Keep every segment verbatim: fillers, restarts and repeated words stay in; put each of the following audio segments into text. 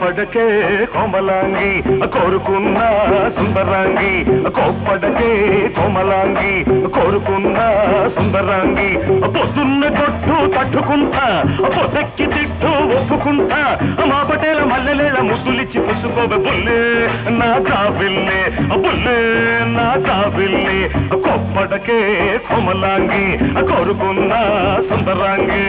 కోప్పడకే కోమలాంగి కోరుకున్న సుందరాంగి కోప్పడకే కోమలాంగి కోరుకున్న సుందరాంగి పొద్దున్న కొట్టు తట్టుకుంటా పొద్దెక్కి తిట్టు ఒప్పుకుంటా మా పటేల మల్లెలేల ముద్దులిచ్చి పుచ్చుకోవే బుల్లే నా జాబిల్లే బుల్లే నా జాబిల్లే కోప్పడకే కోమలాంగి కోరుకున్న సుందరాంగి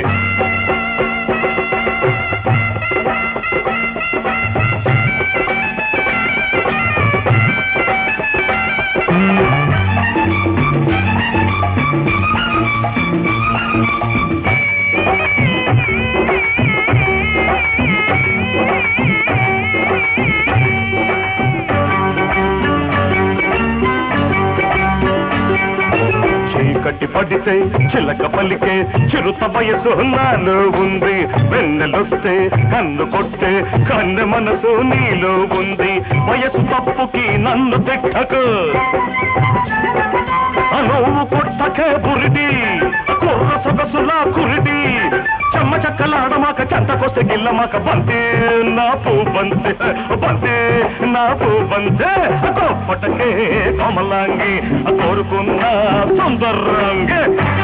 కట్టి పడితే చిలక పలికే చిరుత వయసు నాలో ఉంది వెన్నెలొస్తే కన్ను కొట్టే కన్నె మనసు నీలో ఉంది వయసు తప్పుకి నన్ను తిట్టకు నువ్వు కొట్టకే బురిడి కుర్ర సొగసులా కురిడి చెమ్మ చక్కలాడమాక చెంతకొస్తే గిల్లమాక బంతే నా పూ బంతే బంతే నా పూ బంతే కోప్పటకే కోమలాంగి కోరుకున్న సుందరంగి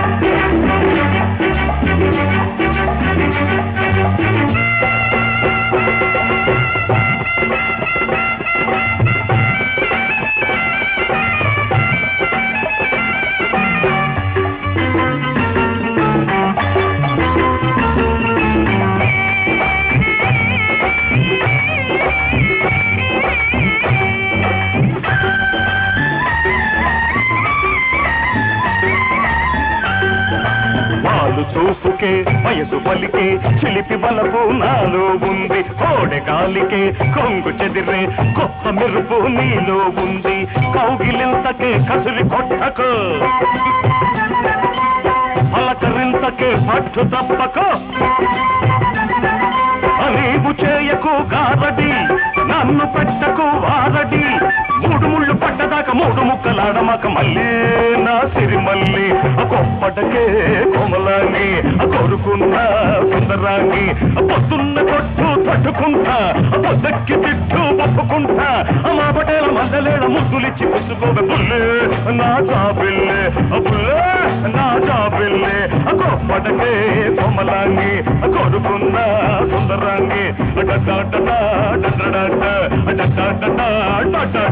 చూపుకే వయసు పలికే చిలిపి బలపు నాలో ఉంది కోడె గాలికే కొంగు చెదిరే కొత్త మెరుపు నీలో ఉంది కౌగిలింతకే కసురి కొట్టకు పలకరింతకే పట్టు తప్పకు నీవు చేయకు గారడి నన్ను పెట్టకు వారడి మూడు ముళ్ళు పడ్డదాకా మూడు ముక్కలాడమాక మళ్ళీ నా సిరి మళ్ళీ కొప్పటకే కోమలాంగి కోరుకున్న సుందరాంగి పొద్దున్న కొట్టు తట్టుకుంటా పొద్దెక్కి తిట్టు ఒప్పుకుంటా మా పటేల మల్లెలేడ ముద్దులిచ్చి పుచ్చుకోవే బుల్లే నా జాబిల్లే బుల్లే నా జాబిల్లే కొప్పటకే కోమలాంగి కోరుకున్న సుందరాంగి డా డా డా డా డా డా డా డా